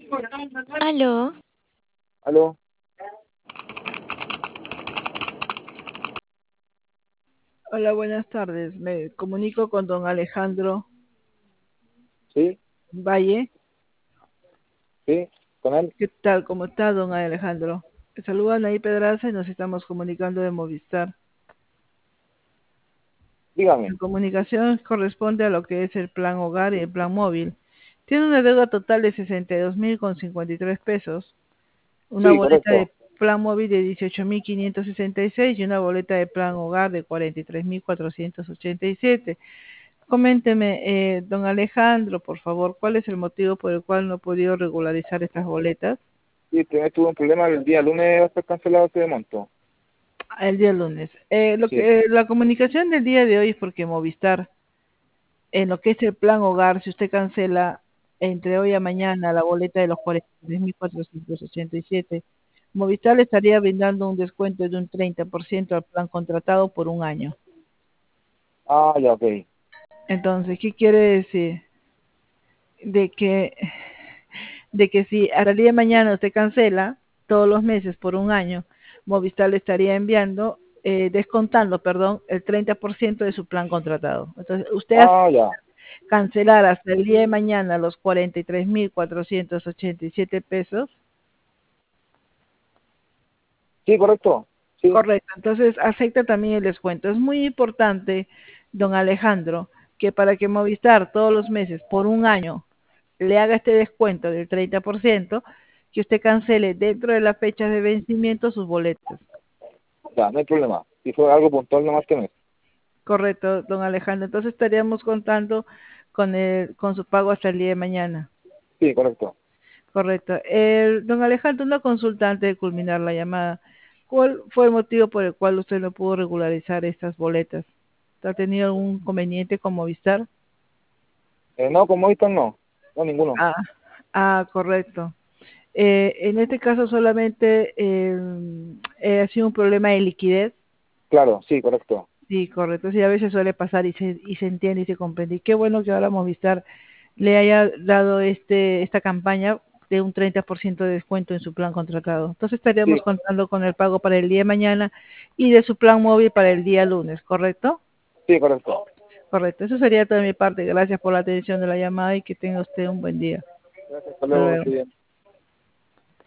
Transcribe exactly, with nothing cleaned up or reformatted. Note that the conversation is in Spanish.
Aló, Aló, Hola, buenas tardes. Me comunico con don Alejandro sí, Valle. sí, con él, ¿Qué tal? ¿Cómo está, don Alejandro? Me saluda Anaí Pedraza y nos estamos comunicando de Movistar. La dígame. comunicación corresponde a lo que es el plan hogar y el plan móvil. Tiene una deuda total de sesenta y dos mil con cincuenta y tres pesos, una Sí, boleta de correcto. plan móvil de dieciocho mil quinientos sesenta y seis y una boleta de plan hogar de cuarenta y tres mil cuatrocientos ochenta y siete. Coménteme, eh, don Alejandro, por favor, ¿cuál es el motivo por el cual no ha podido regularizar estas boletas? Sí, primero tuve un problema el día lunes va a ser cancelado ese monto. El día lunes. Eh, lo Sí. que, la comunicación del día de hoy es porque Movistar, en lo que es el plan hogar, si usted cancela entre hoy a mañana la boleta de los cuarenta y tres mil cuatrocientos ochenta y siete, Movistar le estaría brindando un descuento de un treinta por ciento al plan contratado por un año. Ah, ya, ok. Entonces, ¿qué quiere decir? De que de que si a la día de mañana usted cancela todos los meses por un año, Movistar le estaría enviando, eh, descontando, perdón, el treinta por ciento de su plan contratado. Entonces, usted hace Ah, ya. cancelar hasta el día de mañana los cuarenta y tres mil cuatrocientos ochenta y siete pesos. Sí, correcto. Sí, Correcto, entonces acepta también el descuento. Es muy importante, don Alejandro, que para que Movistar todos los meses por un año le haga este descuento del treinta por ciento, que usted cancele dentro de las fechas de vencimiento sus boletos. ya, no hay problema. Si fue algo puntual nomás que mes. Correcto, don Alejandro. Entonces estaríamos contando con el, con su pago hasta el día de mañana. Sí, correcto. Correcto. El, don Alejandro, una consulta antes de culminar la llamada. ¿Cuál fue el motivo por el cual usted no pudo regularizar estas boletas? ¿Ha tenido algún inconveniente con Movistar? Eh, no, con Movistar no. No, ninguno. Ah, ah, correcto. Eh, en este caso solamente eh, eh, ha sido un problema de liquidez. Claro, sí, correcto. Sí, correcto. Sí, a veces suele pasar y se, y se entiende y se comprende. Y qué bueno que ahora Movistar le haya dado este esta campaña de un treinta por ciento de descuento en su plan contratado. Entonces estaríamos Sí, contando con el pago para el día de mañana y de su plan móvil para el día lunes, ¿correcto? sí, correcto. Correcto. Eso sería toda mi parte. Gracias por la atención de la llamada y que tenga usted un buen día. Gracias, hasta Hasta luego, luego. estoy bien.